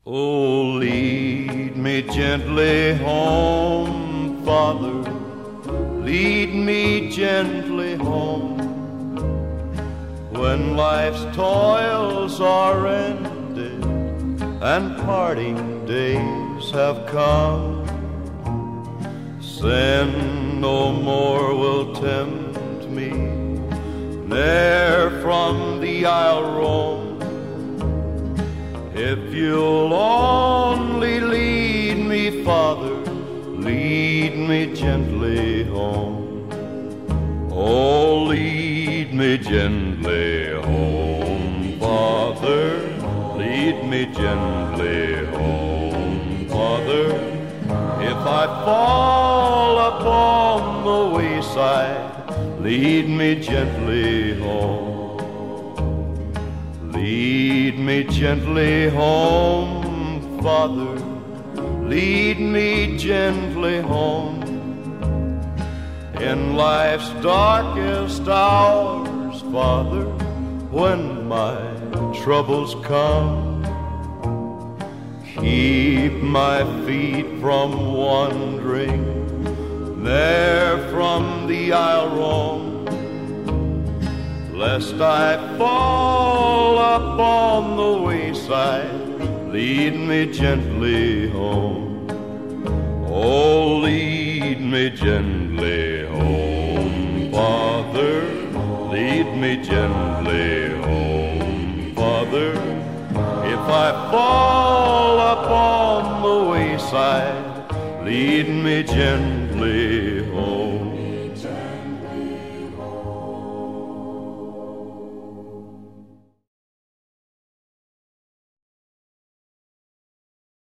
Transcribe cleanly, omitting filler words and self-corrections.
Oh, lead me gently home, Father, lead me gently home. When life's toils are ended and parting days have come, sin no more will tempt me, ne'er from thee I'll roam. If you'll only lead me, Father, lead me gently home. Oh, lead me gently home, Father, lead me gently home, Father. If I fall upon the wayside, lead me gently home. Lead me gently home, Father, lead me gently home. In life's darkest hours, Father, when my troubles come, keep my feet from wandering, there from thee I'll roam. Lest I fall upon the wayside, lead me gently home. Oh, lead me gently home, Father, lead me gently home, Father. If I fall upon the wayside, lead me gently